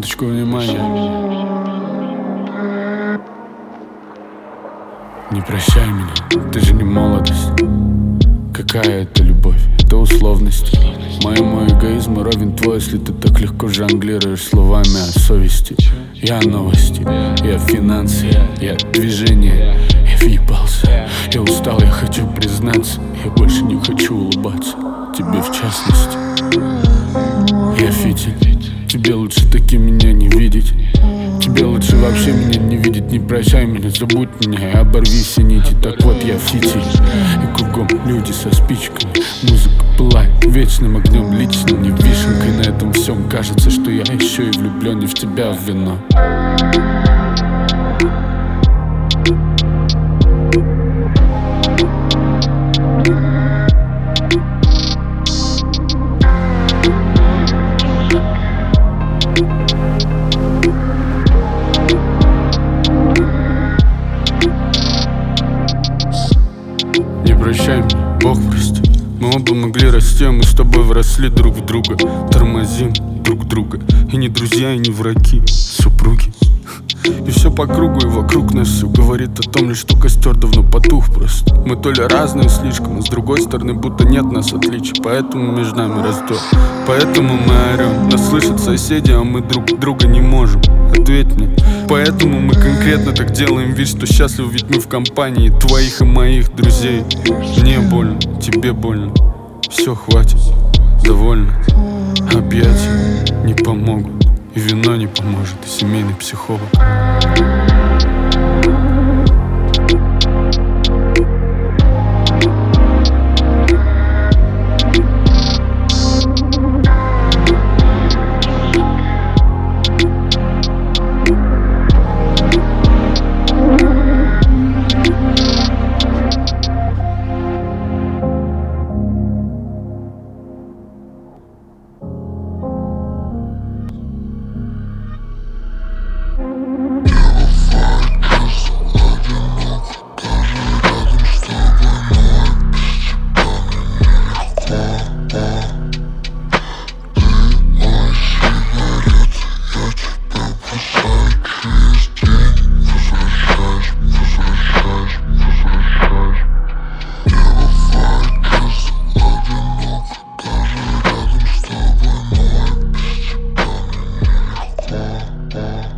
Минуточку внимания. Не прощай меня, ты же не молодость. Какая это любовь? Это условность. Моему эгоизму ровен твой, если ты так легко жонглируешь словами о совести. Я новости, я финансы, я движение. Я въебался, я устал, я хочу признаться. Я больше не хочу улыбаться, тебе в частности. Я фитиль, тебе лучше таки меня не видеть. Тебе лучше вообще меня не видеть. Не прощай меня, забудь меня и оборви все нити. Так вот я фитиль, и кругом люди со спичками. Музыка пылает вечным огнем, лично не вишенкой на этом всем. Кажется, что я еще и влюблен не в тебя, в вино. Не прощай меня, Бог прости. Мы оба могли расти, а мы с тобой вросли друг в друга. Тормозим друг друга. И не друзья, и не враги, супруги. И все по кругу, и вокруг нас все говорит о том лишь, что костер давно потух просто. Мы то ли разные слишком, а с другой стороны будто нет нас отличий. Поэтому между нами раздор, поэтому мы орем. Нас слышат соседи, а мы друг друга не можем. Ответь мне. Поэтому мы конкретно так делаем вид, что счастливы, ведь мы в компании твоих и моих друзей. Мне больно, тебе больно. Все, хватит, довольно. Объятия не помогут, и вино не поможет, и семейный психолог. Yeah.